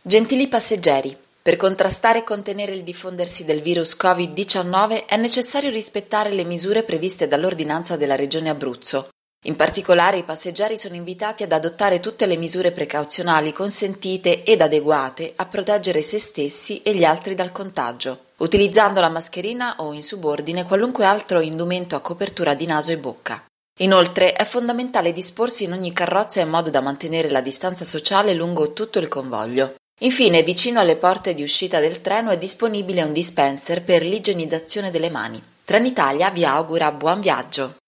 Gentili passeggeri, per contrastare e contenere il diffondersi del virus Covid-19 è necessario rispettare le misure previste dall'ordinanza della Regione Abruzzo. In particolare, i passeggeri sono invitati ad adottare tutte le misure precauzionali consentite ed adeguate a proteggere se stessi e gli altri dal contagio, utilizzando la mascherina o, in subordine, qualunque altro indumento a copertura di naso e bocca. Inoltre, è fondamentale disporsi in ogni carrozza in modo da mantenere la distanza sociale lungo tutto il convoglio. Infine, vicino alle porte di uscita del treno è disponibile un dispenser per l'igienizzazione delle mani. Trenitalia vi augura buon viaggio!